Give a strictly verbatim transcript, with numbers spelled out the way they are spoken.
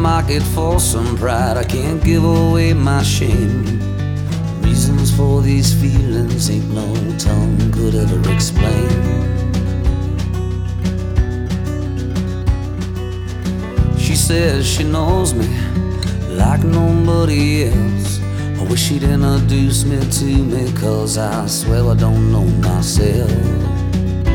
market for some pride. I can't give away my shame. Reasons for these feelings ain't no tongue could ever explain. She says she knows me like nobody else. I wish she'd introduce me to me, 'cause I swear I don't know myself.